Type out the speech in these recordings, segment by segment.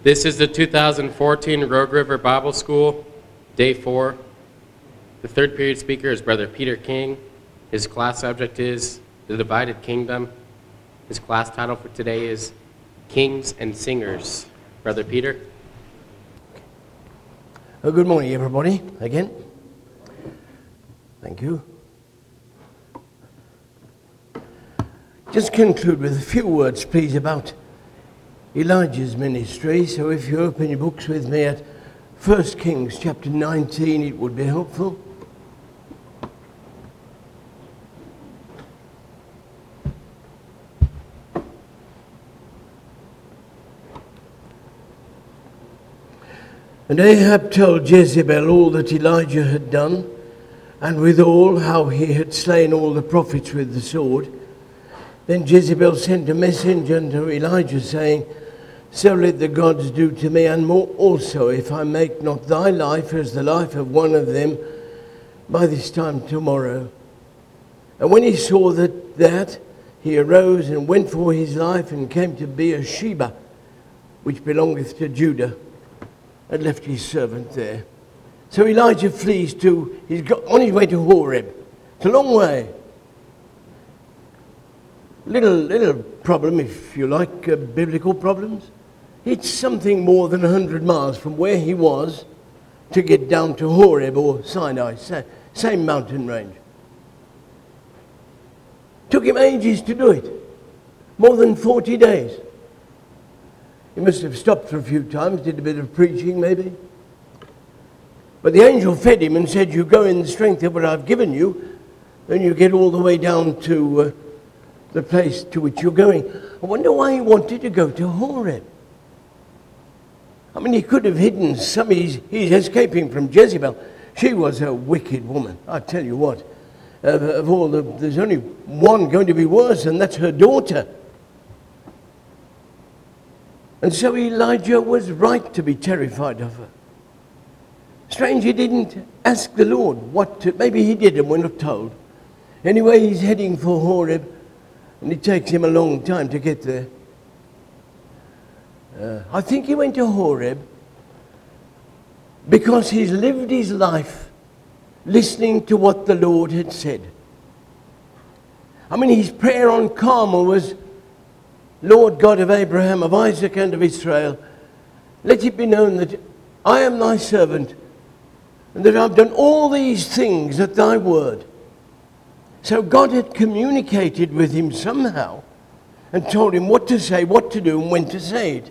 This is the 2014 Rogue River Bible School, Day 4. The third period speaker is Brother Peter King. His class subject is The Divided Kingdom. His class title for today is Kings and Singers. Brother Peter. Well, good morning, everybody, again. Thank you. Just conclude with a few words, please, about Elijah's ministry. So if you open your books with me at 1 Kings chapter 19, it would be helpful. And Ahab told Jezebel all that Elijah had done, and withal how he had slain all the prophets with the sword. Then Jezebel sent a messenger unto Elijah, saying, So let the gods do to me, and more also, if I make not thy life as the life of one of them by this time tomorrow. And when he saw that, he arose and went for his life, and came to Beersheba, which belongeth to Judah, and left his servant there. So Elijah flees he's on his way to Horeb. It's a long way. Little problem, if you like, biblical problems. It's something more than 100 miles from where he was to get down to Horeb or Sinai, same mountain range. Took him ages to do it, more than 40 days. He must have stopped for a few times, did a bit of preaching maybe. But the angel fed him and said, you go in the strength of what I've given you, and you get all the way down to the place to which you're going. I wonder why he wanted to go to Horeb. I mean, he could have hidden some. He's escaping from Jezebel. She was a wicked woman. I tell you what, of all there's only one going to be worse, and that's her daughter. And so Elijah was right to be terrified of her. Strange he didn't ask the Lord what to. Maybe he did, and we're not told. Anyway, he's heading for Horeb, and it takes him a long time to get there. I think he went to Horeb because he's lived his life listening to what the Lord had said. I mean, his prayer on Carmel was, Lord God of Abraham, of Isaac, and of Israel, let it be known that I am thy servant, and that I've done all these things at thy word. So God had communicated with him somehow and told him what to say, what to do, and when to say it.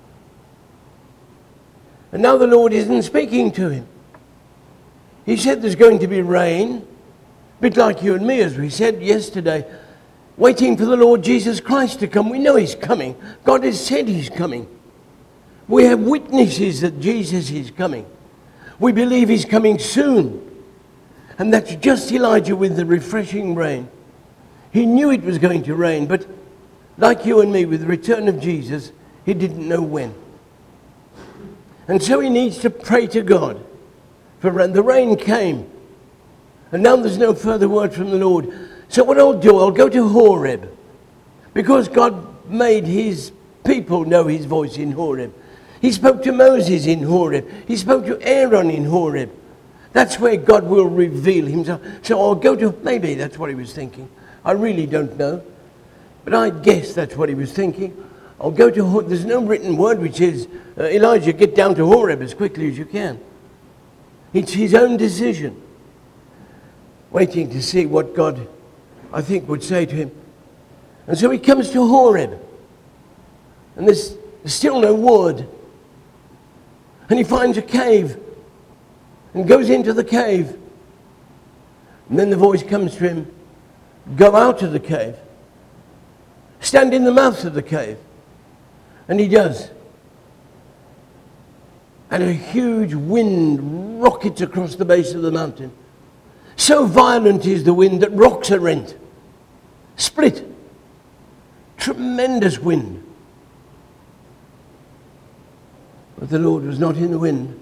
And now the Lord isn't speaking to him. He said there's going to be rain, a bit like you and me, as we said yesterday, waiting for the Lord Jesus Christ to come. We know he's coming. God has said he's coming. We have witnesses that Jesus is coming. We believe he's coming soon. And that's just Elijah with the refreshing rain. He knew it was going to rain, but like you and me, with the return of Jesus, he didn't know when. And so he needs to pray to God for rain. The rain came, and now there's no further word from the Lord. So what I'll do, I'll go to Horeb, because God made his people know his voice in Horeb. He spoke to Moses in Horeb. He spoke to Aaron in Horeb. That's where God will reveal himself. So I'll go to, maybe that's what he was thinking. I really don't know. But I guess that's what he was thinking. I'll go to Horeb. There's no written word which is, Elijah, get down to Horeb as quickly as you can. It's his own decision. Waiting to see what God, I think, would say to him. And so he comes to Horeb. And there's still no word. And he finds a cave. And goes into the cave. And then the voice comes to him, go out of the cave. Stand in the mouth of the cave. And he does. And a huge wind rockets across the base of the mountain. So violent is the wind that rocks are rent. Split. Tremendous wind. But the Lord was not in the wind.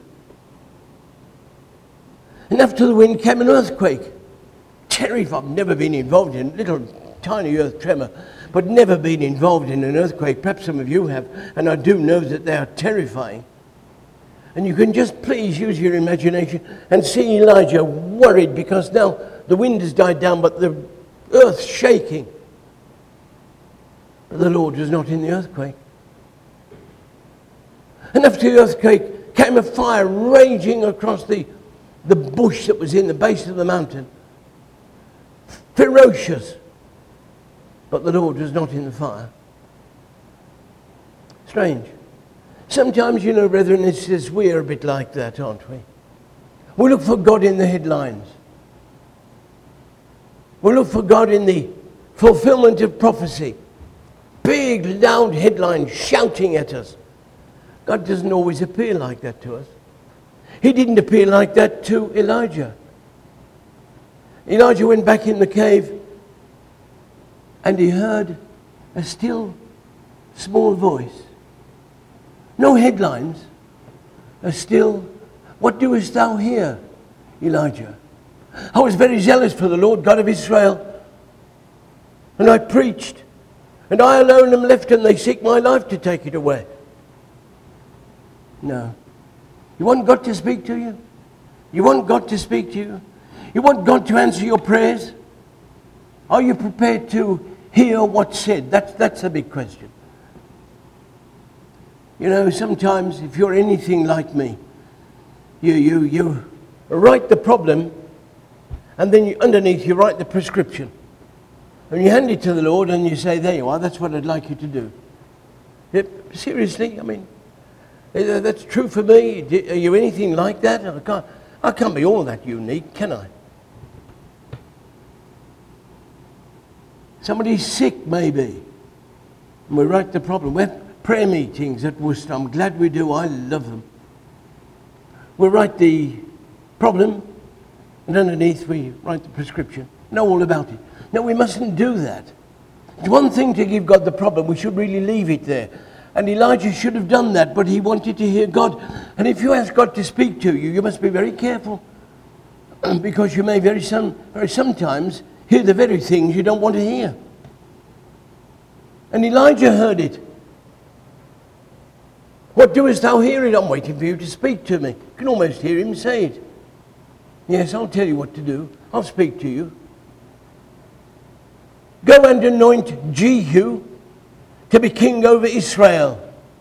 And after the wind came an earthquake. Terrifying. I've never been involved in a little tiny earth tremor. but never been involved in an earthquake. Perhaps some of you have, and I do know that they are terrifying. And you can just please use your imagination and see Elijah worried because now the wind has died down, but the earth's shaking. But the Lord was not in the earthquake. And after the earthquake came a fire raging across the bush that was in the base of the mountain. Ferocious. But the Lord was not in the fire. Strange. Sometimes, you know, brethren, it's just we're a bit like that, aren't we? We look for God in the headlines. We look for God in the fulfillment of prophecy. Big, loud headlines shouting at us. God doesn't always appear like that to us. He didn't appear like that to Elijah. Elijah went back in the cave and he heard a still, small voice. No headlines. A still, what doest thou here, Elijah? I was very zealous for the Lord God of Israel, and I preached, and I alone am left, and they seek my life to take it away. No. You want God to speak to you? You want God to speak to you? You want God to answer your prayers? Are you prepared to hear what's said? That's a big question. You know, sometimes if you're anything like me, you write the problem, and then underneath you write the prescription. And you hand it to the Lord and you say, there you are, that's what I'd like you to do. Seriously, I mean, that's true for me. Are you anything like that? I can't be all that unique, can I? Somebody's sick, maybe. And we write the problem. We have prayer meetings at Worcester. I'm glad we do. I love them. We write the problem, and underneath we write the prescription. Know all about it. No, we mustn't do that. It's one thing to give God the problem. We should really leave it there. And Elijah should have done that, but he wanted to hear God. And if you ask God to speak to you, you must be very careful. Because you may very sometimes hear the very things you don't want to hear. And Elijah heard it. What doest thou here? I'm waiting for you to speak to me. You can almost hear him say it. Yes, I'll tell you what to do. I'll speak to you. Go and anoint Jehu to be king over Israel.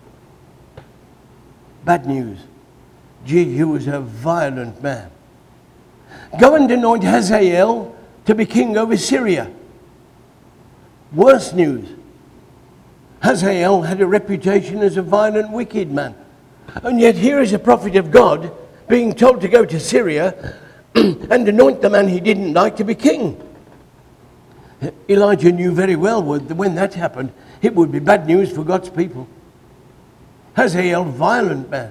Bad news. Jehu was a violent man. Go and anoint Hazael to be king over Syria. Worse news. Hazael had a reputation as a violent, wicked man. And yet here is a prophet of God being told to go to Syria and anoint the man he didn't like to be king. Elijah knew very well when that happened, it would be bad news for God's people. Hazael, violent man.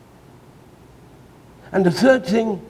And the third thing,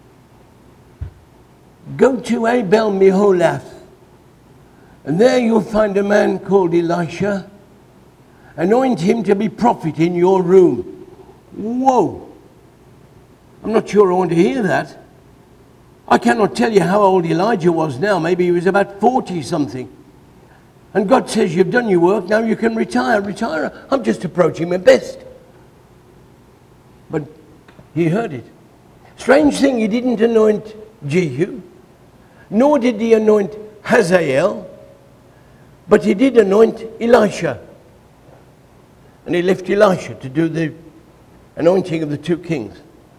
go to Abel Meholath, and there you'll find a man called Elisha. Anoint him to be prophet in your room. Whoa! I'm not sure I want to hear that. I cannot tell you how old Elijah was now. Maybe he was about 40-something. And God says, you've done your work, now you can retire. Retire. I'm just approaching my best. But he heard it. Strange thing, he didn't anoint Jehu, nor did he anoint Hazael, but he did anoint Elisha. And he left Elisha to do the anointing of the two kings.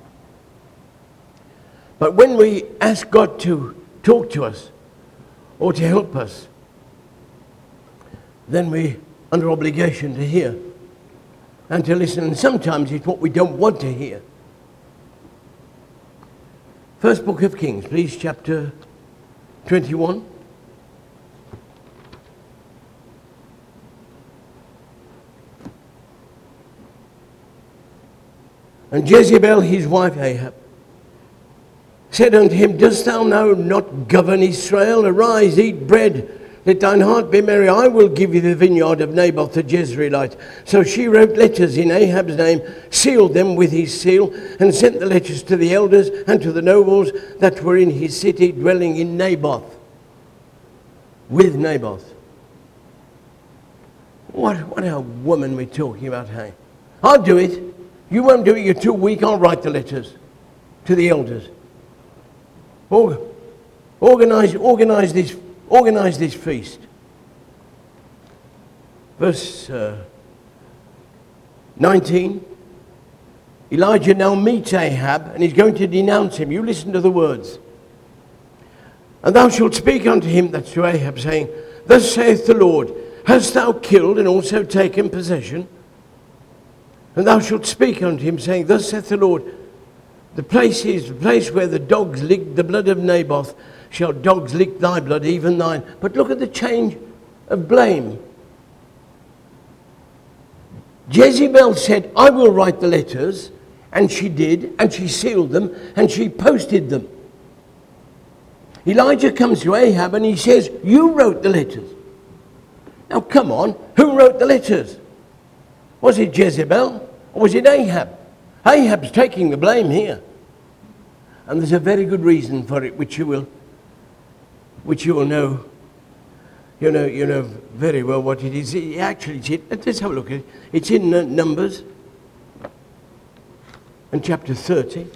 But when we ask God to talk to us or to help us, then we're under obligation to hear and to listen. And sometimes it's what we don't want to hear. First book of Kings, please, chapter 21. And Jezebel, his wife Ahab, said unto him, dost thou now not govern Israel? Arise, eat bread, let thine heart be merry. I will give you the vineyard of Naboth the Jezreelite. So she wrote letters in Ahab's name, sealed them with his seal, and sent the letters to the elders and to the nobles that were in his city, dwelling in Naboth. With Naboth. What a woman we're talking about, hey? I'll do it. You won't do it, you're too weak. I'll write the letters to the elders. Organize this feast. Verse 19. Elijah now meets Ahab, and he's going to denounce him. You listen to the words. And thou shalt speak unto him, that's to Ahab, saying, Thus saith the Lord, Hast thou killed and also taken possession? And thou shalt speak unto him, saying, Thus saith the Lord, the place where the dogs licked the blood of Naboth, shall dogs lick thy blood, even thine. But look at the change of blame. Jezebel said, I will write the letters, and she did, and she sealed them, and she posted them. Elijah comes to Ahab and he says, You wrote the letters. Now come on, who wrote the letters? Was it Jezebel or was it Ahab? Ahab's taking the blame here. And there's a very good reason for it, which you will know. You know very well what it is. Actually, let's have a look at it. It's in Numbers, and chapter 30.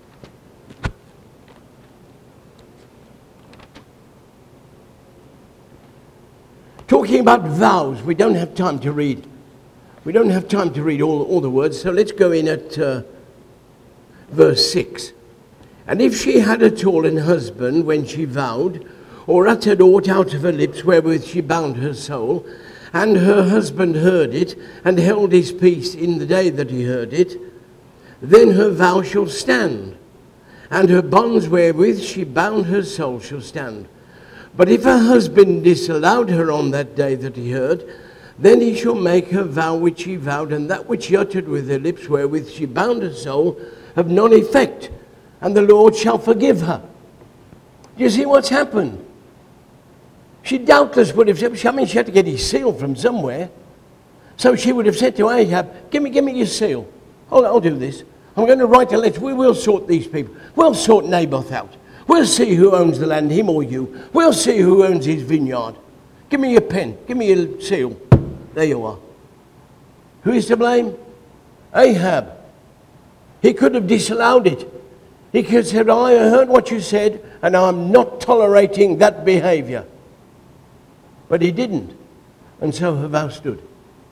Talking about vows, we don't have time to read. We don't have time to read all the words, so let's go in at verse 6. And if she had at all an husband when she vowed, or uttered aught out of her lips wherewith she bound her soul, and her husband heard it, and held his peace in the day that he heard it, then her vow shall stand, and her bonds wherewith she bound her soul shall stand. But if her husband disallowed her on that day that he heard, then he shall make her vow which she vowed, and that which she uttered with her lips wherewith she bound her soul of none effect, and the Lord shall forgive her. Do you see what's happened? She doubtless would have said, she had to get his seal from somewhere. So she would have said to Ahab, give me your seal. I'll do this. I'm going to write a letter. We will sort these people. We'll sort Naboth out. We'll see who owns the land, him or you. We'll see who owns his vineyard. Give me your pen. Give me your seal. There you are. Who is to blame? Ahab. He could have disallowed it. He could have said, I heard what you said, and I'm not tolerating that behavior. But he didn't. And so her vow stood.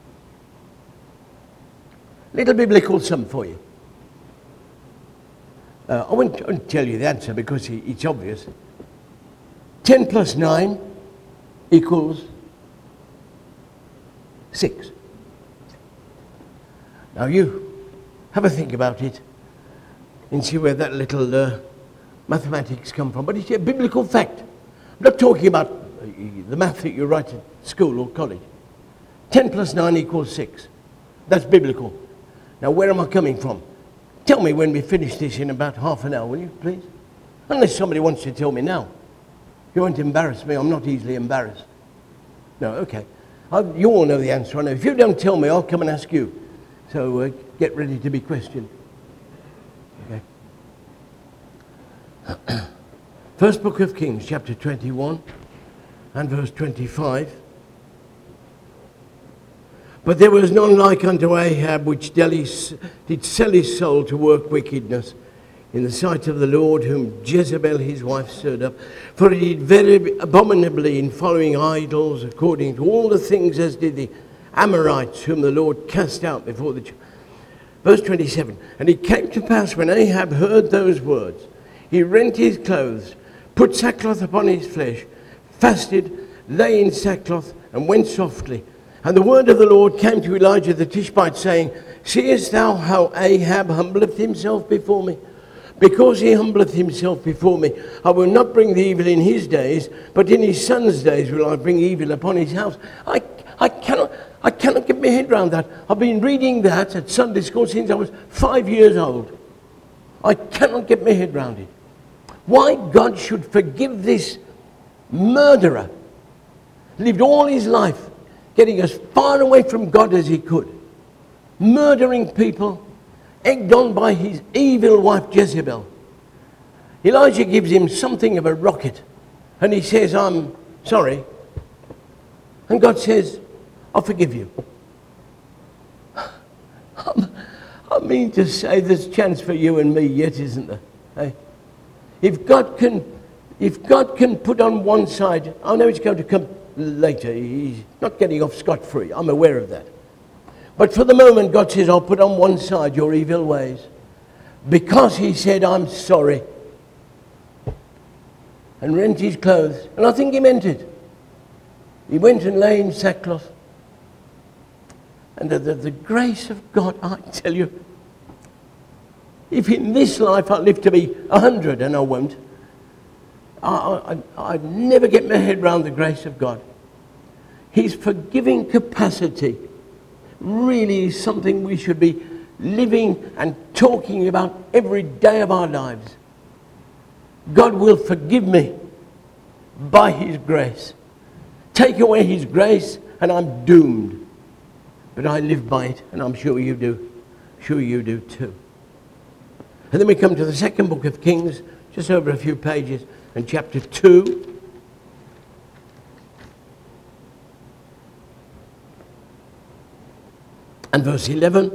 Little biblical sum for you. I won't tell you the answer because it's obvious. 10 plus 9 equals 6. Now you have a think about it and see where that little mathematics come from. But it's a biblical fact. I'm not talking about the math that you write at school or college. 10 plus 9 equals 6. That's biblical. Now where am I coming from? Tell me when we finish this in about half an hour, will you, please? Unless somebody wants to tell me now. You won't embarrass me. I'm not easily embarrassed. No, okay. You all know the answer, I know. If you don't tell me, I'll come and ask you. So get ready to be questioned. Okay. First book of Kings, chapter 21 and verse 25. But there was none like unto Ahab, which did sell his soul to work wickedness in the sight of the Lord, whom Jezebel his wife stirred up. For he did very abominably in following idols, according to all the things as did the Amorites, whom the Lord cast out before the children. Verse 27. And it came to pass when Ahab heard those words, he rent his clothes, put sackcloth upon his flesh, fasted, lay in sackcloth, and went softly. And the word of the Lord came to Elijah the Tishbite, saying, Seest thou how Ahab humbleth himself before me? Because he humbleth himself before me, I will not bring the evil in his days, but in his son's days will I bring evil upon his house. I cannot get my head around that. I've been reading that at Sunday school since I was 5 years old. I cannot get my head around it. Why God should forgive this murderer, lived all his life getting as far away from God as he could, murdering people, egged on by his evil wife Jezebel. Elijah gives him something of a rocket, and he says, I'm sorry. And God says, I'll forgive you. I mean to say there's a chance for you and me yet, isn't there? Hey? If God can put on one side, I know it's going to come later. He's not getting off scot-free. I'm aware of that. But for the moment, God says, I'll put on one side your evil ways. Because he said, I'm sorry. And rent his clothes. And I think he meant it. He went and lay in sackcloth. And the grace of God, I tell you, if in this life I live to be 100, and I won't, I'd never get my head around the grace of God. His forgiving capacity really is something we should be living and talking about every day of our lives. God will forgive me by his grace. Take away his grace and I'm doomed. But I live by it, and I'm sure you do. Sure you do too. And then we come to the second book of Kings, just over a few pages, and chapter 2. And verse 11.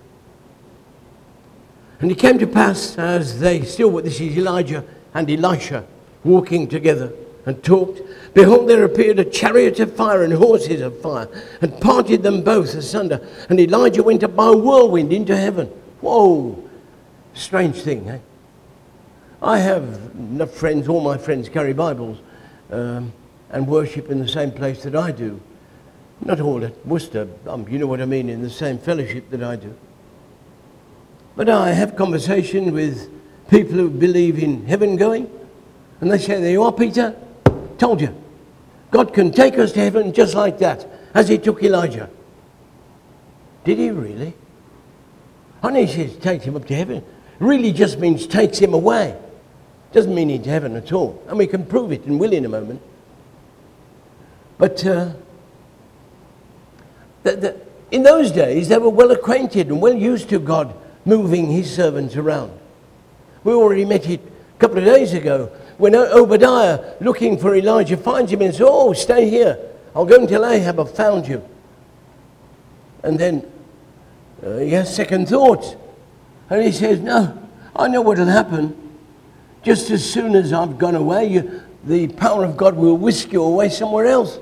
And it came to pass, as this is Elijah and Elisha walking together and talked, behold, there appeared a chariot of fire and horses of fire, and parted them both asunder. And Elijah went up by a whirlwind into heaven. Whoa! Strange thing, eh? I have enough friends, all my friends carry Bibles, and worship in the same place that I do. Not all at Worcester, you know what I mean, in the same fellowship that I do. But I have conversation with people who believe in heaven going, and they say, there you are, Peter. Told you. God can take us to heaven just like that, as he took Elijah. Did he really? I know he says takes him up to heaven. Really just means takes him away. Doesn't mean into heaven at all. And we can prove it and will in a moment. But in those days, they were well acquainted and well used to God moving his servants around. We already met it a couple of days ago when Obadiah, looking for Elijah, finds him and says, oh, stay here. I'll go and tell Ahab I've found you. And then he has second thoughts. And he says, no, I know what will happen. Just as soon as I've gone away, the power of God will whisk you away somewhere else.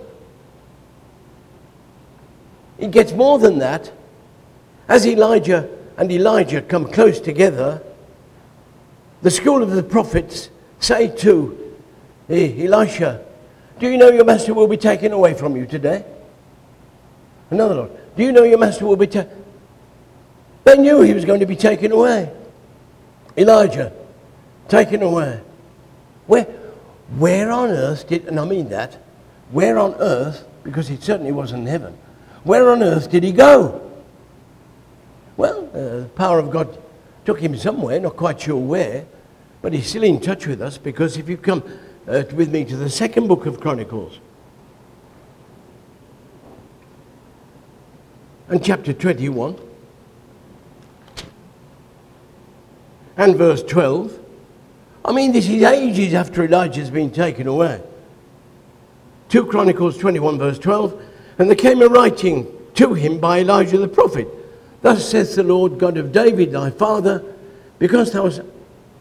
It gets more than that. As Elijah and Elijah come close together, the school of the prophets say to Elisha, do you know your master will be taken away from you today? Another Lord, do you know your master will be taken? They knew he was going to be taken away. Elijah, taken away. Where on earth did, and I mean that, where on earth, because it certainly wasn't heaven, where on earth did he go? Well, the power of God took him somewhere, not quite sure where, but he's still in touch with us, because if you come with me to the second book of Chronicles, and chapter 21, and verse 12, I mean, this is ages after Elijah's been taken away. 2 Chronicles 21, verse 12, and there came a writing to him by Elijah the prophet. Thus saith the Lord God of David, thy father, because thou hast...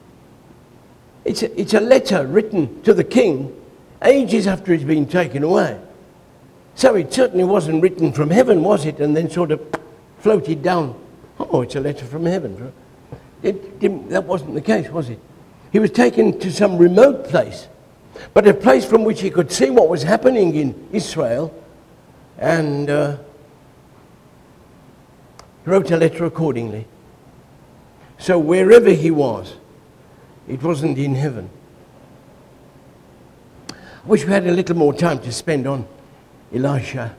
It's a letter written to the king ages after he's been taken away. So it certainly wasn't written from heaven, was it? And then sort of floated down. Oh, it's a letter from heaven. That wasn't the case, was it? He was taken to some remote place, but a place from which he could see what was happening in Israel, and wrote a letter accordingly. So wherever he was, it wasn't in heaven. I wish we had a little more time to spend on Elisha.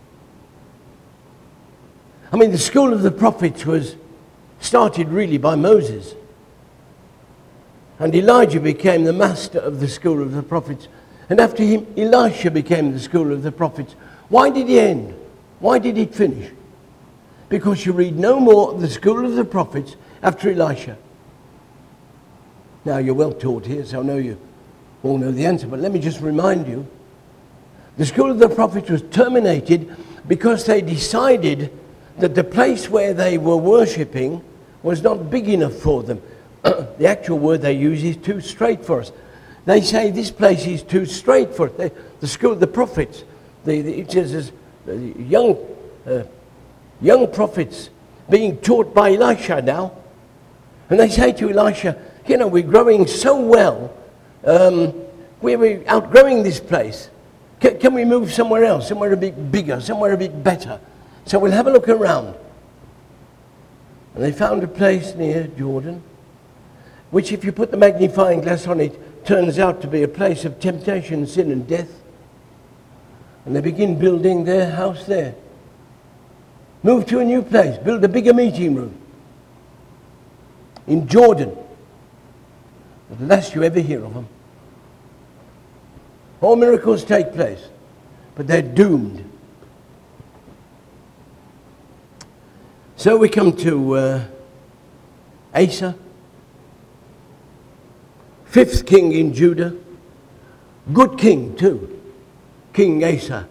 I mean, the school of the prophets was started really by Moses. And Elijah became the master of the school of the prophets. And after him, Elisha became the school of the prophets. Why did he end? Why did it finish? Because you read no more of the school of the prophets after Elisha. Now, you're well taught here, so I know you all know the answer. But let me just remind you. The school of the prophets was terminated because they decided that the place where they were worshipping was not big enough for them. The actual word they use is too straight for us. They say this place is too straight for us. The school of the prophets, it says young prophets being taught by Elisha now. And they say to Elisha, you know, we're growing so well, we're outgrowing this place. Can we move somewhere else, somewhere a bit bigger, somewhere a bit better? So we'll have a look around. And they found a place near Jordan, which if you put the magnifying glass on it, turns out to be a place of temptation, sin and death. And they begin building their house there. Move to a new place, build a bigger meeting room in Jordan. The last you ever hear of them. All miracles take place, but they're doomed. So we come to Asa, fifth king in Judah. Good king too, King Asa.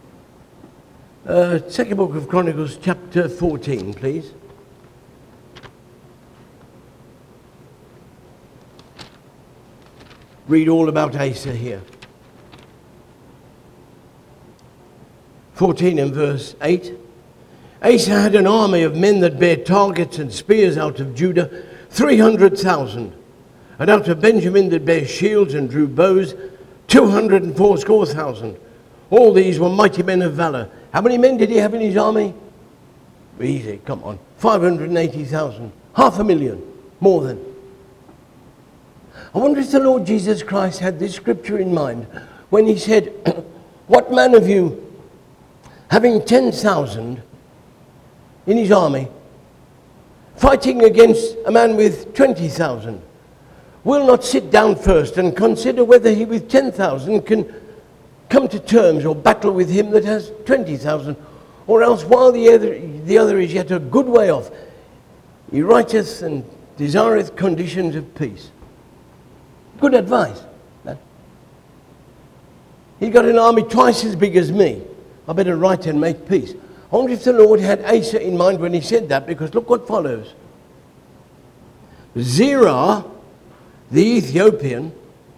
Second book of Chronicles, chapter 14, please. Read all about Asa here. 14 and verse 8. Asa had an army of men that bare targets and spears out of Judah, 300,000. And out of Benjamin that bare shields and drew bows, 280,000. All these were mighty men of valor. How many men did he have in his army? Easy, come on. 580,000. 500,000. More than. I wonder if the Lord Jesus Christ had this scripture in mind when he said, what man of you, having 10,000 in his army, fighting against a man with 20,000, will not sit down first and consider whether he with 10,000 can come to terms or battle with him that has 20,000, or else while the other is yet a good way off, he writeth and desireth conditions of peace. Good advice. He's got an army twice as big as me. I better write and make peace. I wonder if the Lord had Asa in mind when he said that, because look what follows. Zerah, the Ethiopian,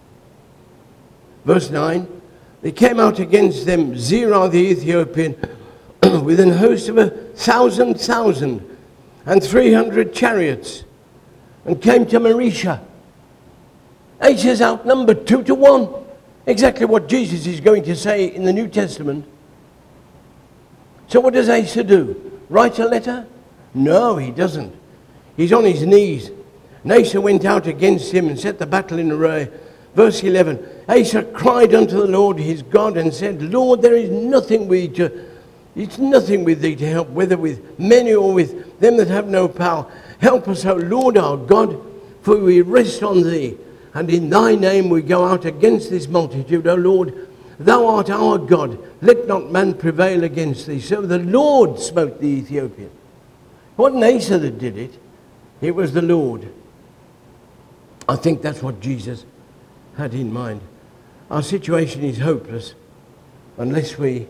verse 9, they came out against them, Zerah the Ethiopian, with an host of 1,000,000 and 300 chariots, and came to Marisha. Asa's outnumbered 2-1. Exactly what Jesus is going to say in the New Testament. So what does Asa do? Write a letter? No, he doesn't. He's on his knees. And Asa went out against him and set the battle in array. Verse 11, Asa cried unto the Lord his God and said, Lord, there is nothing it's nothing with thee to help, whether with many or with them that have no power. Help us, O Lord our God, for we rest on thee. And in thy name we go out against this multitude, O Lord. Thou art our God. Let not man prevail against thee. So the Lord smote the Ethiopian. It wasn't Asa that did it. It was the Lord. I think that's what Jesus had in mind. Our situation is hopeless unless we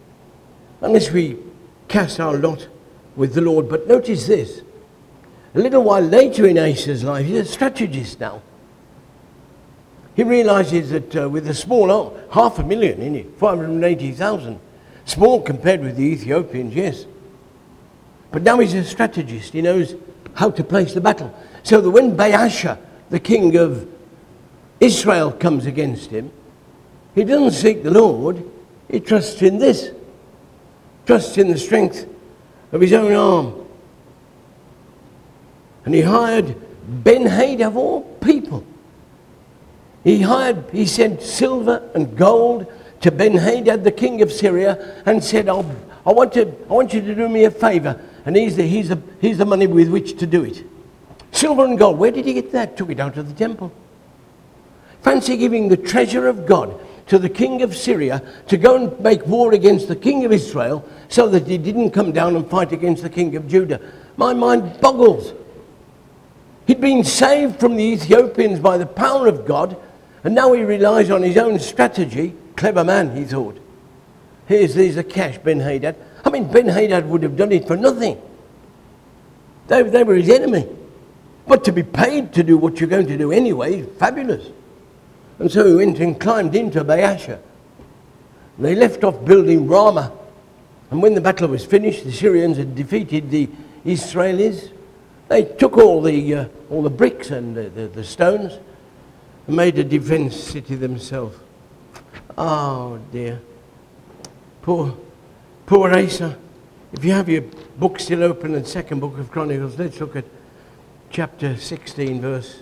cast our lot with the Lord. But notice this. A little while later in Asa's life, he's a strategist now. He realizes that with a small 500,000 in it, 580,000. Small compared with the Ethiopians, yes. But now he's a strategist. He knows how to place the battle. So that when Baasha, the king of Israel, comes against him, he doesn't seek the Lord. He trusts in this. Trusts in the strength of his own arm. And he hired Ben-Hadad of all people. He sent silver and gold to Ben-Hadad, the king of Syria, and said, I want you to do me a favor. And here's the money with which to do it. Silver and gold. Where did he get that? Took it out of the temple. Fancy giving the treasure of God to the king of Syria to go and make war against the king of Israel so that he didn't come down and fight against the king of Judah. My mind boggles. He'd been saved from the Ethiopians by the power of God, and now he relies on his own strategy. Clever man, he thought. Here's the cash, Ben-Hadad. I mean, Ben-Hadad would have done it for nothing. They were his enemy. But to be paid to do what you're going to do anyway is fabulous. And so he went and climbed into Baasha. They left off building Ramah. And when the battle was finished, the Syrians had defeated the Israelis. They took all the bricks and the stones and made a defense city themselves. Oh dear. Poor Asa. If you have your book still open in the second book of Chronicles, let's look at chapter 16, verse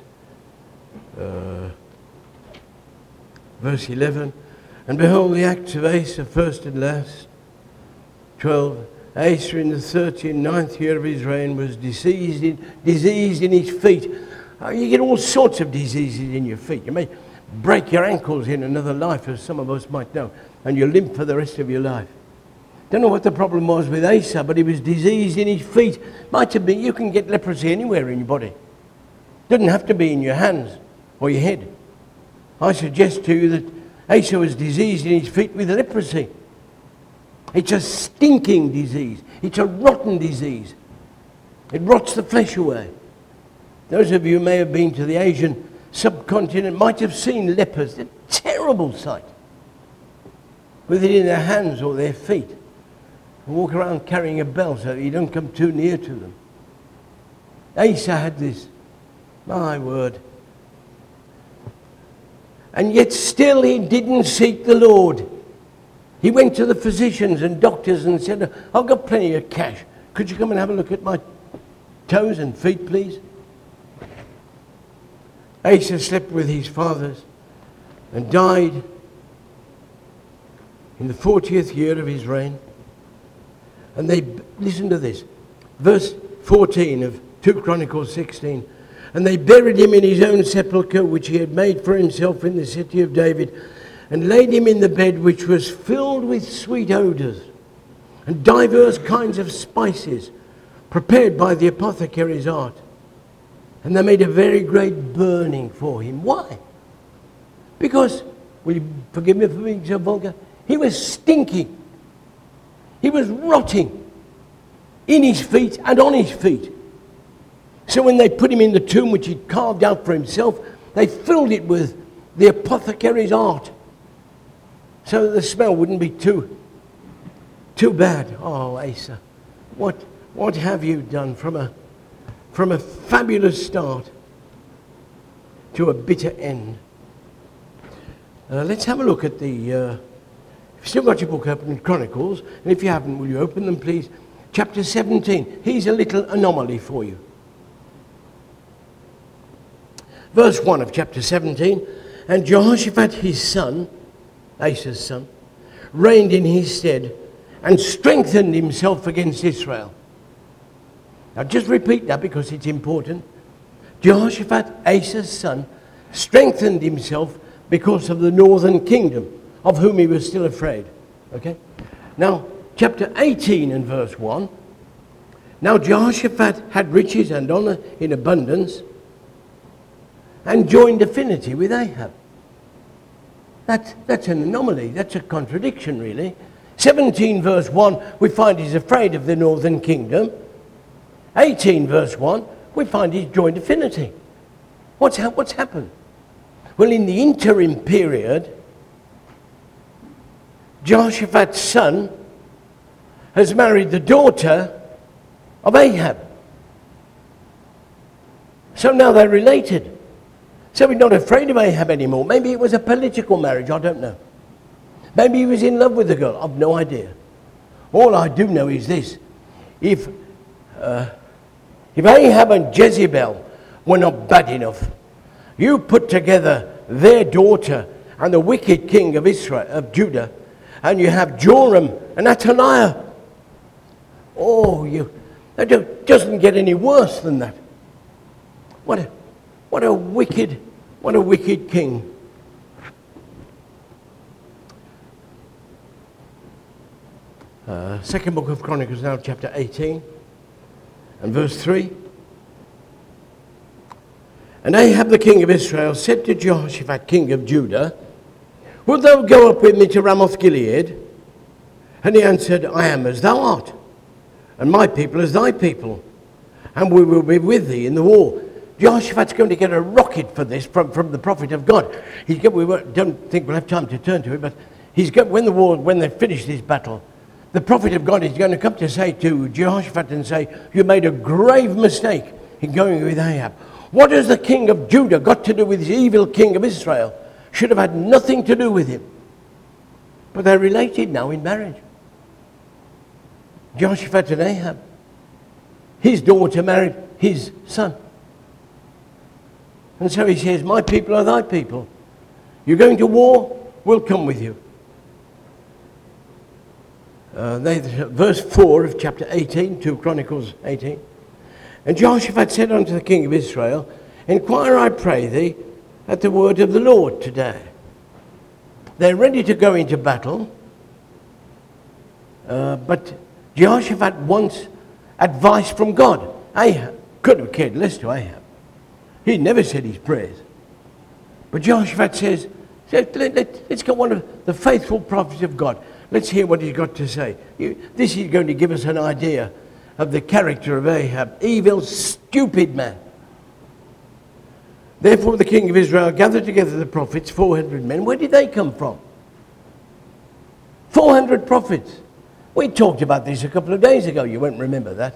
11. And behold, the acts of Asa, first and last. 12. Asa in the 39th year of his reign was diseased in his feet. You get all sorts of diseases in your feet. You may break your ankles in another life, as some of us might know, and you limp for the rest of your life. Don't know what the problem was with Asa, but he was diseased in his feet. Might have been, you can get leprosy anywhere in your body. Doesn't have to be in your hands or your head. I suggest to you that Asa was diseased in his feet with leprosy. It's a stinking disease. It's a rotten disease. It rots the flesh away. Those of you who may have been to the Asian subcontinent might have seen lepers. It's a terrible sight. With it in their hands or their feet. And walk around carrying a bell so that you don't come too near to them. Asa had this. My word. And yet still he didn't seek the Lord. He went to the physicians and doctors and said, I've got plenty of cash. Could you come and have a look at my toes and feet, please? Asa slept with his fathers and died in the 40th year of his reign. And they, listen to this, verse 14 of 2 Chronicles 16. And they buried him in his own sepulchre, which he had made for himself in the city of David, and laid him in the bed which was filled with sweet odours, and divers kinds of spices, prepared by the apothecary's art. And they made a very great burning for him. Why? Because, will you forgive me for being so vulgar? He was stinking. He was rotting in his feet and on his feet. So when they put him in the tomb which he'd carved out for himself, they filled it with the apothecary's art, so that the smell wouldn't be too bad. Oh, Asa, what have you done from a fabulous start to a bitter end? Let's have a look at the. You've still got your book open in Chronicles, and if you haven't, will you open them, please? Chapter 17. Here's a little anomaly for you. Verse 1 of chapter 17. And Jehoshaphat his son, Asa's son, reigned in his stead and strengthened himself against Israel. Now just repeat that because it's important. Jehoshaphat, Asa's son, strengthened himself because of the northern kingdom, of whom he was still afraid. Okay? Now, chapter 18 and verse 1. Now Jehoshaphat had riches and honor in abundance, and joined affinity with Ahab. That's an anomaly. That's a contradiction, really. 17 verse 1, we find he's afraid of the northern kingdom. 18 verse 1, we find he's joined affinity. What's happened? Well, in the interim period, Jehoshaphat's son has married the daughter of Ahab. So now they're related. So he's not afraid of Ahab anymore. Maybe it was a political marriage, I don't know. Maybe he was in love with the girl, I've no idea. All I do know is this. If Ahab and Jezebel were not bad enough, you put together their daughter and the wicked king of Israel, of Judah, and you have Joram and Athaliah. Oh, that doesn't get any worse than that. What a wicked king. Second book of Chronicles now, chapter 18 and verse 3. And Ahab the king of Israel said to Jehoshaphat king of Judah, Wilt thou go up with me to Ramoth Gilead? And he answered, I am as thou art, and my people as thy people, and we will be with thee in the war. Jehoshaphat's going to get a rocket for this from the prophet of God. Don't think we'll have time to turn to it, but when they finish this battle, the prophet of God is going to come to say to Jehoshaphat and say, you made a grave mistake in going with Ahab. What has the king of Judah got to do with this evil king of Israel? Should have had nothing to do with him. But they're related now in marriage. Jehoshaphat and Ahab. His daughter married his son. And so he says, my people are thy people. You're going to war, we'll come with you. Verse 4 of chapter 18, 2 Chronicles 18. And Jehoshaphat said unto the king of Israel, inquire, I pray thee, at the word of the Lord today. They're ready to go into battle, but Jehoshaphat wants advice from God. Ahab could have cared less to Ahab. He never said his prayers. But Jehoshaphat says, let's get one of the faithful prophets of God. Let's hear what he's got to say. This is going to give us an idea of the character of Ahab. Evil, stupid man. Therefore the king of Israel gathered together the prophets, 400 men. Where did they come from? 400 prophets. We talked about this a couple of days ago. You won't remember that.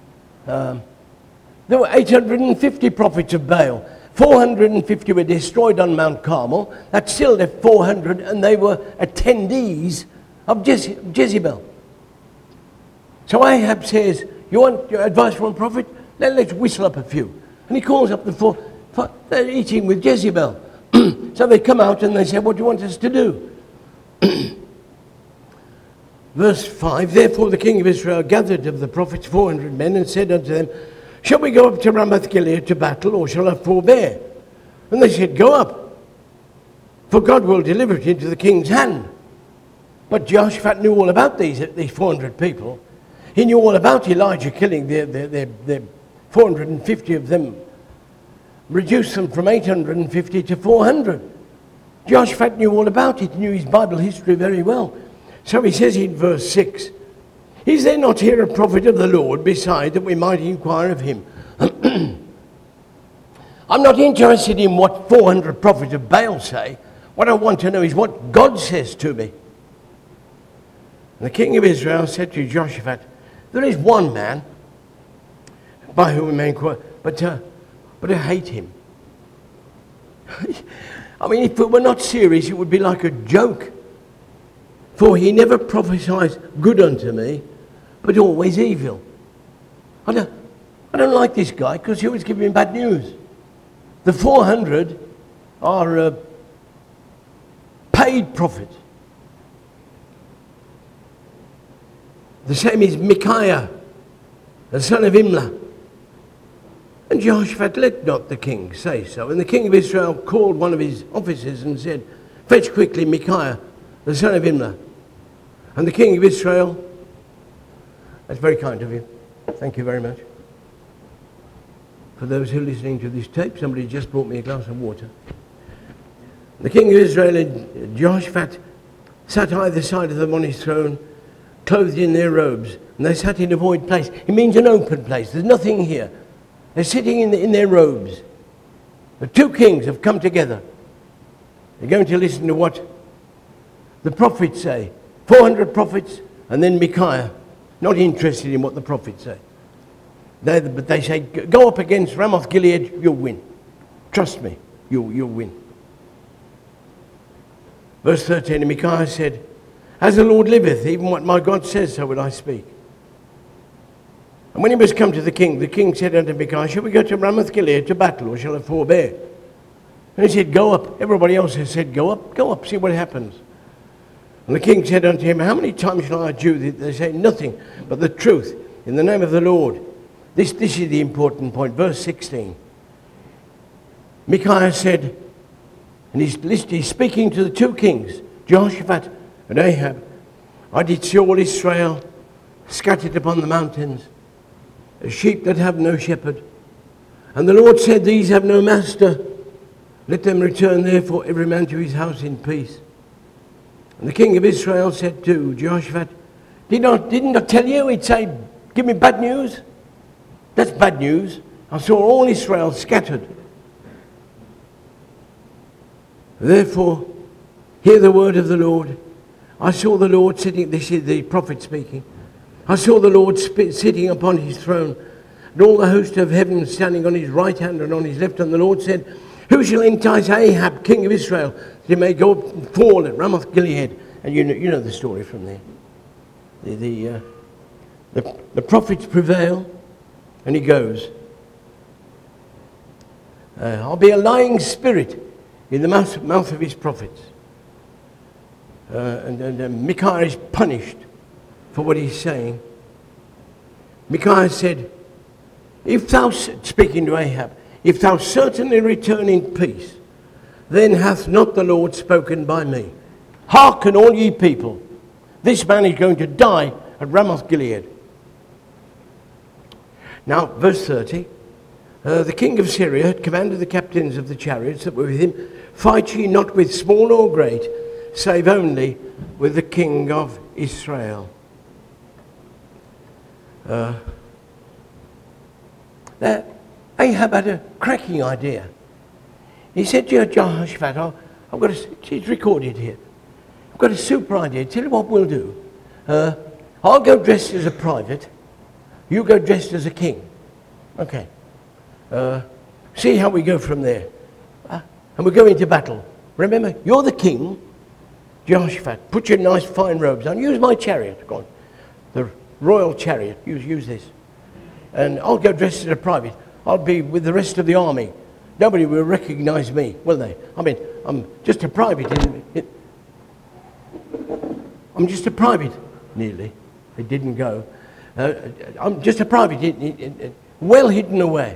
There were 850 prophets of Baal. 450 were destroyed on Mount Carmel. That still left 400, and they were attendees of Jezebel. So Ahab says, you want your advice from a prophet? Let's whistle up a few. And he calls up the four. They're eating with Jezebel. So they come out and they say, what do you want us to do? Verse 5, therefore the king of Israel gathered of the prophets 400 men and said unto them, shall we go up to Ramoth Gilead to battle, or shall I forbear? And they said, go up, for God will deliver it into the king's hand. But Jehoshaphat knew all about these 400 people. He knew all about Elijah killing the 450 of them, reduced them from 850 to 400. Jehoshaphat knew all about it, knew his Bible history very well. So he says in verse 6, is there not here a prophet of the Lord beside that we might inquire of him? I'm not interested in what 400 prophets of Baal say. What I want to know is what God says to me. And the king of Israel said to Jehoshaphat, there is one man by whom we may inquire, but I hate him. I mean, if it were not serious, it would be like a joke. For he never prophesies good unto me, but always evil. I don't like this guy because he always gives me bad news. The 400 are paid prophets. The same is Micaiah, the son of Imlah. And Jehoshaphat let not the king say so. And the king of Israel called one of his officers and said, fetch quickly Micaiah, the son of Imlah. And the king of Israel, that's very kind of you. Thank you very much. For those who are listening to this tape, somebody just brought me a glass of water. The king of Israel and Jehoshaphat sat either side of them on his throne, clothed in their robes, and they sat in a void place. It means an open place. There's nothing here. They're sitting in their robes. The two kings have come together. They're going to listen to what the prophets say. 400 prophets, and then Micaiah, not interested in what the prophets say. But they say, go up against Ramoth Gilead, you'll win. Trust me, you'll win. Verse 13, and Micaiah said, as the Lord liveth, even what my God says, so will I speak. And when he was come to the king said unto Micaiah, shall we go to Ramoth Gilead to battle, or shall I forbear? And he said, go up. Everybody else has said, go up, see what happens. And the king said unto him, how many times shall I adjure thee? They say nothing but the truth in the name of the Lord. This is the important point. Verse 16. Micaiah said, and he's speaking to the two kings, Jehoshaphat and Ahab, I did see all Israel scattered upon the mountains, as sheep that have no shepherd. And the Lord said, these have no master. Let them return therefore every man to his house in peace. And the king of Israel said to Jehoshaphat, Didn't I tell you? He'd say, give me bad news. That's bad news. I saw all Israel scattered. Therefore, hear the word of the Lord. I saw the Lord sitting, this is the prophet speaking. I saw the Lord sitting upon his throne, and all the host of heaven standing on his right hand and on his left. And the Lord said, who shall entice Ahab, king of Israel, that he may go and fall at Ramoth Gilead? And you know the story from there. The prophets prevail, and he goes. I'll be a lying spirit in the mouth of his prophets. And Micaiah is punished for what he's saying. Micaiah said, if thou, speaking to Ahab, if thou certainly return in peace, then hath not the Lord spoken by me. Hearken, all ye people, this man is going to die at Ramoth Gilead. Now, verse 30, the king of Syria had commanded the captains of the chariots that were with him, fight ye not with small or great, save only with the king of Israel. Ahab had a cracking idea. He said to Jehoshaphat, it's recorded here, I've got a super idea. Tell you what we'll do. I'll go dressed as a private. You go dressed as a king. Okay. See how we go from there. And we go into battle. Remember, you're the king. Jehoshaphat, put your nice fine robes on. Use my chariot. Go on. The royal chariot. Use this. And I'll go dressed as a private. I'll be with the rest of the army. Nobody will recognize me, will they? I mean, I'm just a private. I'm just a private. Nearly. It didn't go. I'm just a private. Well hidden away.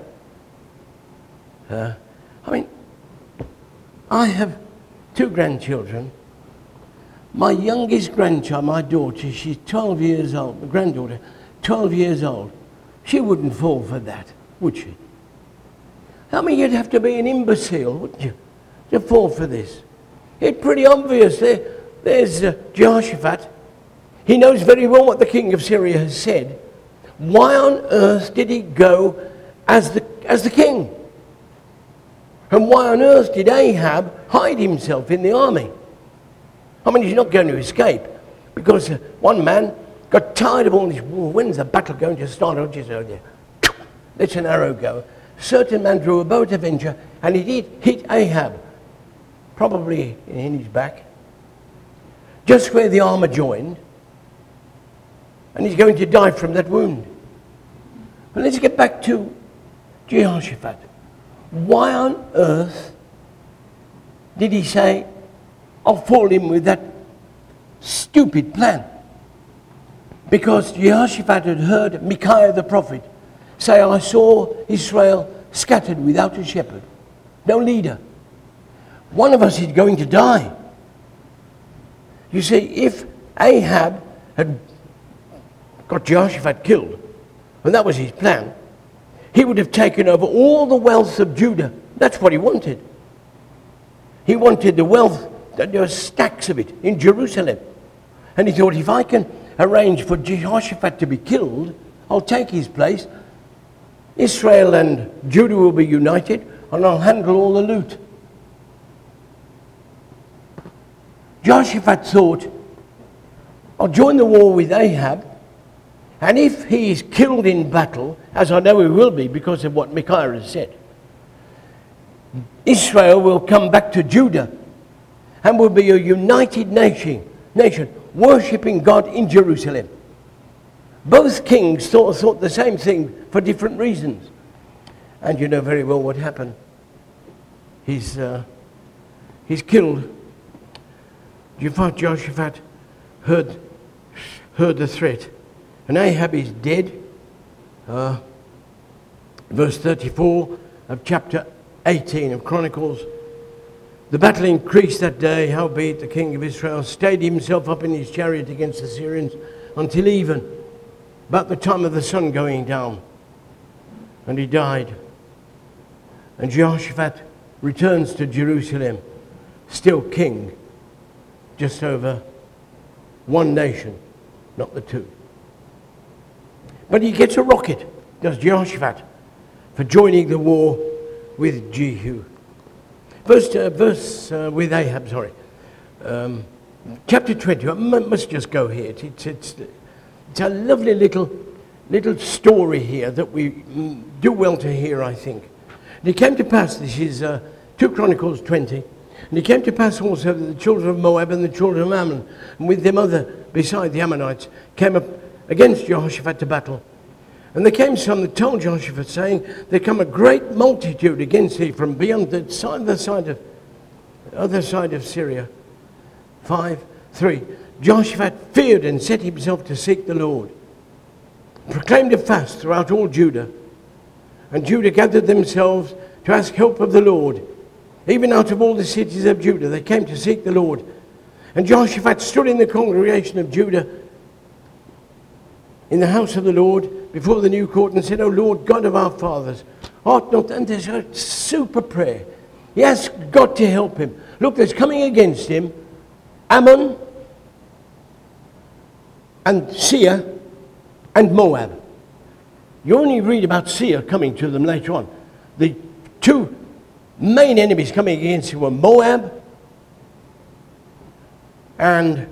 I mean, I have 2 grandchildren. My youngest grandchild, my daughter, she's 12 years old. My granddaughter, 12 years old. She wouldn't fall for that, would she? I mean, you'd have to be an imbecile, wouldn't you, to fall for this? It's pretty obvious. There's Jehoshaphat. He knows very well what the king of Syria has said. Why on earth did he go as the king? And why on earth did Ahab hide himself in the army? I mean, he's not going to escape, because one man got tired of all this war. When's the battle going to start? Oh, just there. Let's an arrow go. A certain man drew a bow to venture, and he did hit Ahab, probably in his back, just where the armor joined, and he's going to die from that wound. But let's get back to Jehoshaphat. Why on earth did he say, I'll fall in with that stupid plan? Because Jehoshaphat had heard Micaiah the prophet say, I saw Israel scattered without a shepherd, no leader. One of us is going to die. You see, if Ahab had got Jehoshaphat killed, and that was his plan, he would have taken over all the wealth of Judah. That's what he wanted. He wanted the wealth, there were stacks of it in Jerusalem. And he thought, if I can arrange for Jehoshaphat to be killed, I'll take his place. Israel and Judah will be united, and I'll handle all the loot. Jehoshaphat thought, I'll join the war with Ahab, and if he is killed in battle, as I know he will be because of what Micaiah has said, Israel will come back to Judah and will be a united nation worshipping God in Jerusalem. Both kings thought the same thing for different reasons. And you know very well what happened. He's killed. Jehoshaphat heard the threat. And Ahab is dead. Verse 34 of chapter 18 of Chronicles. The battle increased that day, howbeit the king of Israel stayed himself up in his chariot against the Syrians until even, about the time of the sun going down. And he died. And Jehoshaphat returns to Jerusalem, still king, just over one nation. not the two. But he gets a rocket, does Jehoshaphat, for joining the war with Jehu. Verse with Ahab, sorry. Chapter 20, I must just go here. It's a lovely little story here that we do well to hear, I think. And it came to pass, this is 2 Chronicles 20, and it came to pass also that the children of Moab and the children of Ammon, and with them other beside the Ammonites, came up against Jehoshaphat to battle. And there came some that told Jehoshaphat, saying, there come a great multitude against thee from beyond the other side of Syria. 5:3. Jehoshaphat feared and set himself to seek the Lord, proclaimed a fast throughout all Judah. And Judah gathered themselves to ask help of the Lord. Even out of all the cities of Judah, they came to seek the Lord. And Jehoshaphat stood in the congregation of Judah in the house of the Lord before the new court and said, O Lord, God of our fathers, art not, and there's a super prayer. He asked God to help him. Look, there's coming against him Ammon and Seir and Moab. You only read about Seir coming to them later on. The two main enemies coming against him were Moab and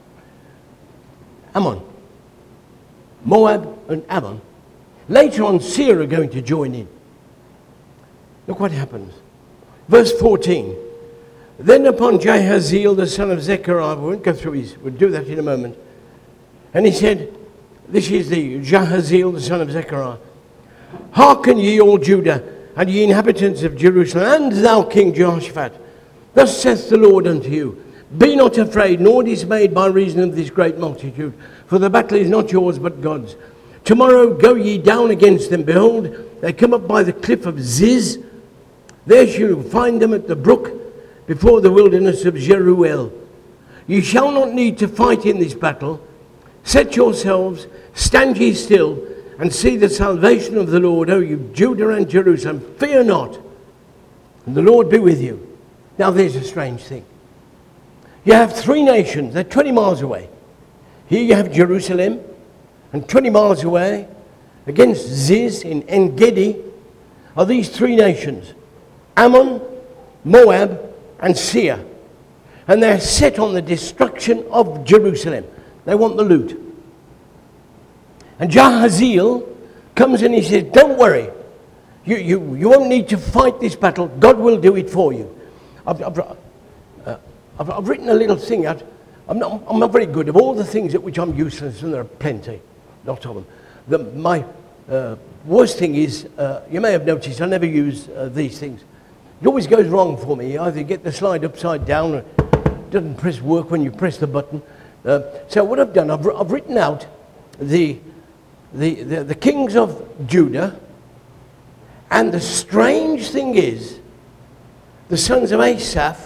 Ammon. Moab and Ammon. Later on, Seir are going to join in. Look what happens. Verse 14. Then upon Jahaziel, the son of Zechariah, we won't go through we'll do that in a moment. And he said, this is the Jahaziel, the son of Zechariah. Hearken ye all Judah, and ye inhabitants of Jerusalem, and thou King Jehoshaphat. Thus saith the Lord unto you, be not afraid, nor dismayed by reason of this great multitude, for the battle is not yours, but God's. Tomorrow go ye down against them. Behold, they come up by the cliff of Ziz. There shall you find them at the brook, before the wilderness of Jeruel. Ye shall not need to fight in this battle. Set yourselves, stand ye still, and see the salvation of the Lord, O you Judah and Jerusalem. Fear not, and the Lord be with you. Now there's a strange thing. You have three nations, they're 20 miles away. Here you have Jerusalem, and 20 miles away, against Ziz in En-Gedi, are these three nations, Ammon, Moab, and Seir. And they're set on the destruction of Jerusalem. They want the loot. And Jahaziel comes and he says, don't worry. You won't need to fight this battle. God will do it for you. I've written a little thing out. I'm not very good. Of all the things at which I'm useless, and there are plenty, not of them. My worst thing is, you may have noticed, I never use these things. It always goes wrong for me. You either get the slide upside down or it doesn't work when you press the button. So what I've done, I've written out the kings of Judah, and the strange thing is, the sons of Asaph,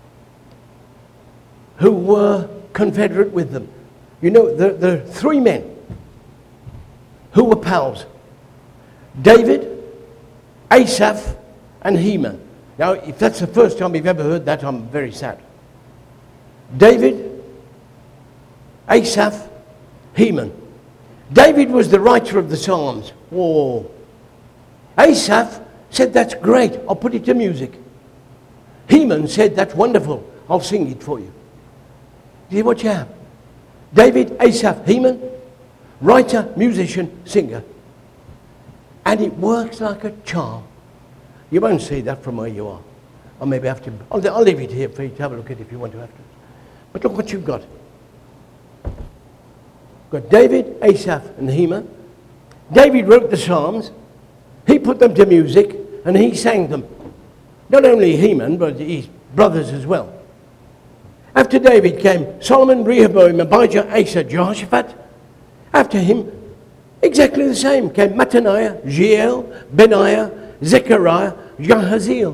who were confederate with them. You know, there are three men who were pals. David, Asaph, and Heman. Now, if that's the first time you've ever heard that, I'm very sad. David, Asaph, Heman. David was the writer of the Psalms. Whoa. Asaph said, that's great, I'll put it to music. Heman said, that's wonderful, I'll sing it for you. See what you have? David, Asaph, Heman, writer, musician, singer. And it works like a charm. You won't see that from where you are. Or maybe have to, I'll leave it here for you to have a look at if you want to have to. But look what you've got. You've got David, Asaph, and Heman. David wrote the Psalms. He put them to music, and he sang them. Not only Heman, but his brothers as well. After David came Solomon, Rehoboam, Abijah, Asa, Jehoshaphat. After him, exactly the same, came Mattaniah, Jeiel, Benaiah, Zechariah, Jahaziel.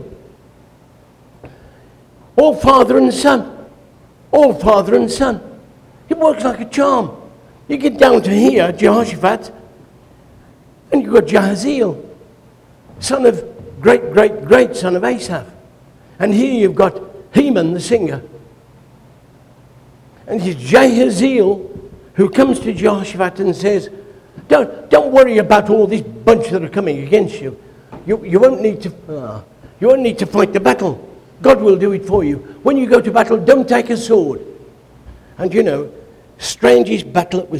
All father and son. All father and son. It works like a charm. You get down to here, Jehoshaphat, and you've got Jahaziel, son of great son of Asaph. And here you've got Heman, the singer. And it's Jahaziel, who comes to Jehoshaphat and says, don't worry about all this bunch that are coming against you. You won't need to fight the battle. God will do it for you. When you go to battle, don't take a sword. And you know, strangest battle that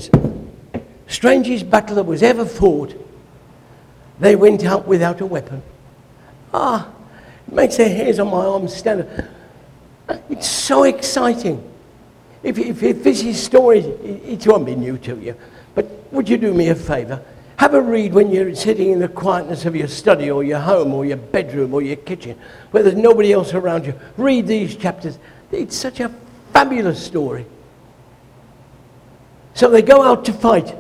was ever fought, they went out without a weapon. It makes the hairs on my arms stand up. It's so exciting. If this is story, it won't be new to you. But would you do me a favour? Have a read when you're sitting in the quietness of your study or your home or your bedroom or your kitchen, where there's nobody else around you. Read these chapters. It's such a fabulous story. So they go out to fight.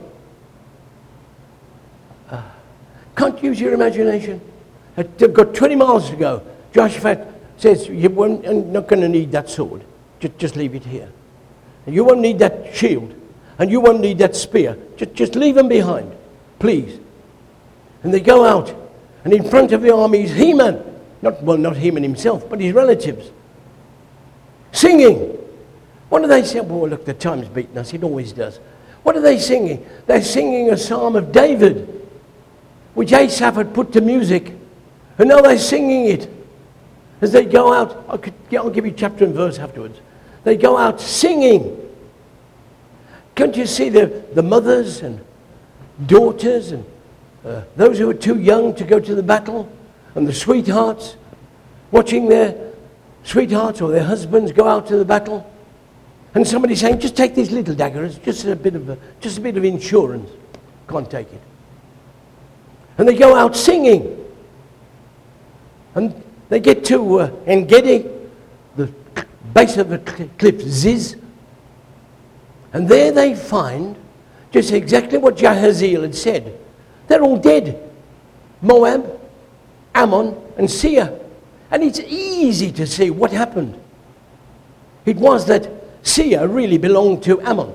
Can't use your imagination. They've got 20 miles to go. Jehoshaphat says, you're not going to need that sword. Just leave it here. And you won't need that shield. And you won't need that spear. Just leave them behind, please. And they go out. And in front of the army is Heman. Not Heman himself, but his relatives. Singing. What do they say? Oh, look, the time's beaten us. It always does. What are they singing? They're singing a psalm of David, which Asaph had put to music. And now they're singing it. As they go out, I'll give you chapter and verse afterwards. They go out singing. Can't you see the mothers and daughters and those who are too young to go to the battle, and the sweethearts watching their sweethearts or their husbands go out to the battle, and somebody saying, just take this little dagger, it's just a bit of insurance. Can't take it. And they go out singing. And they get to En-Gedi, the base of the cliff Ziz, and there they find just exactly what Jahaziel had said. They're all dead. Moab, Ammon, and Seir. And it's easy to see what happened. It was that Seir really belonged to Ammon.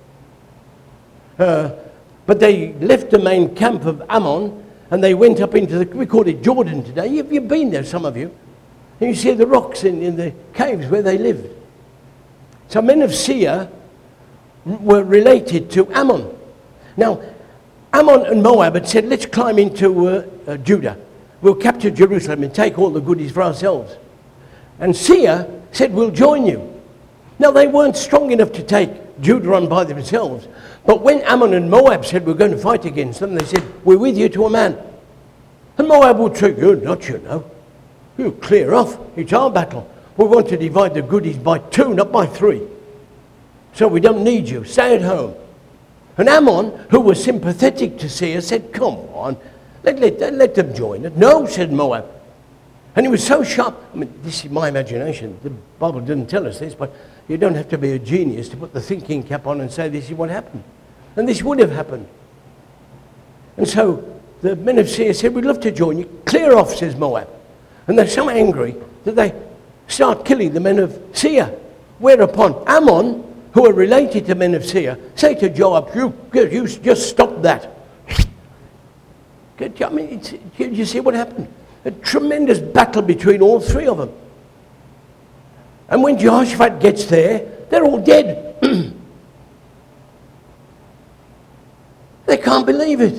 But they left the main camp of Ammon and they went up into we call it Jordan today. You've been there, some of you. And you see the rocks in the caves where they lived. So men of Seir were related to Ammon. Now, Ammon and Moab had said, let's climb into Judah. We'll capture Jerusalem and take all the goodies for ourselves. And Seir said, we'll join you. Now, they weren't strong enough to take Judah on by themselves. But when Ammon and Moab said, we're going to fight against them, they said, we're with you to a man. And Moab would say, you're not, you know. You clear off. It's our battle. We want to divide the goodies by 2, not by 3. So we don't need you. Stay at home. And Ammon, who was sympathetic to Seir, said, come on, let them join it. No, said Moab. And he was so sharp. I mean, this is my imagination. The Bible didn't tell us this, but you don't have to be a genius to put the thinking cap on and say this is what happened. And this would have happened. And so the men of Seir said, we'd love to join you. Clear off, says Moab. And they're so angry that they start killing the men of Seir. Whereupon Ammon, who are related to men of Seir, say to Joab, you just stop that. I mean, you see what happened? A tremendous battle between all 3 of them. And when Jehoshaphat gets there, they're all dead. They can't believe it.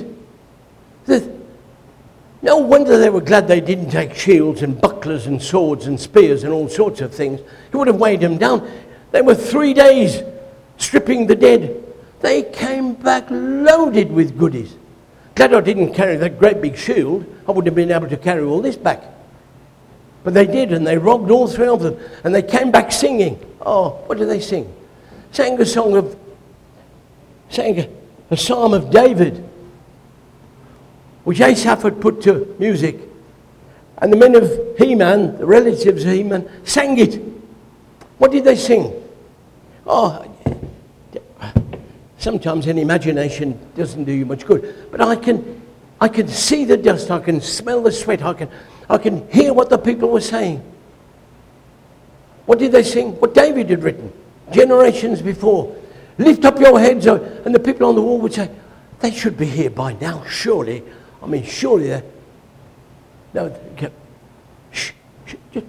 No wonder they were glad they didn't take shields and bucklers and swords and spears and all sorts of things. It would have weighed them down. They were 3 days stripping the dead. They came back loaded with goodies. Glad I didn't carry that great big shield. I wouldn't have been able to carry all this back. But they did, and they robbed all 3 of them. And they came back singing. Oh, what did they sing? Sang a psalm of David, which Asaph had put to music. And the men of Heman, the relatives of Heman, sang it. What did they sing? Oh, sometimes an imagination doesn't do you much good. But I can see the dust, I can smell the sweat, I can hear what the people were saying. What did they sing? What David had written generations before. Lift up your heads, and the people on the wall would say, they should be here by now, surely. I mean, surely they're... No, shh, just,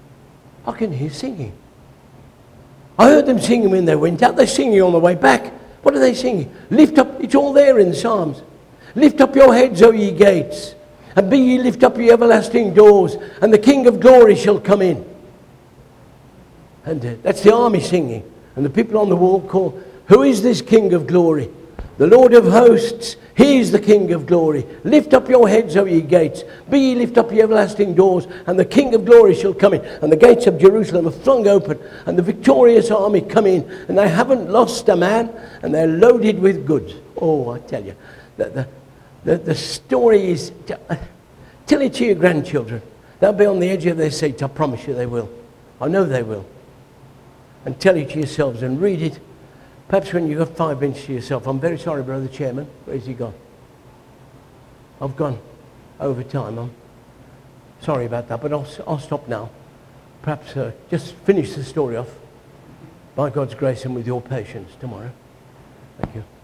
I can hear singing. I heard them singing when they went out. They're singing on the way back. What are they singing? Lift up, it's all there in the Psalms. Lift up your heads, O ye gates, and be ye lift up ye everlasting doors, and the King of glory shall come in. And that's the army singing. And the people on the wall call, who is this King of glory? The Lord of hosts, he is the King of glory. Lift up your heads, O ye gates. Be ye lift up ye everlasting doors, and the King of glory shall come in. And the gates of Jerusalem are flung open, and the victorious army come in. And they haven't lost a man, and they're loaded with goods. Oh, I tell you, the story is, tell it to your grandchildren. They'll be on the edge of their seats, I promise you they will. I know they will. And tell it to yourselves and read it. Perhaps when you've got 5 minutes to yourself. I'm very sorry, Brother Chairman. Where's he gone? I've gone over time. I'm sorry about that, but I'll stop now. Perhaps just finish the story off by God's grace and with your patience tomorrow. Thank you.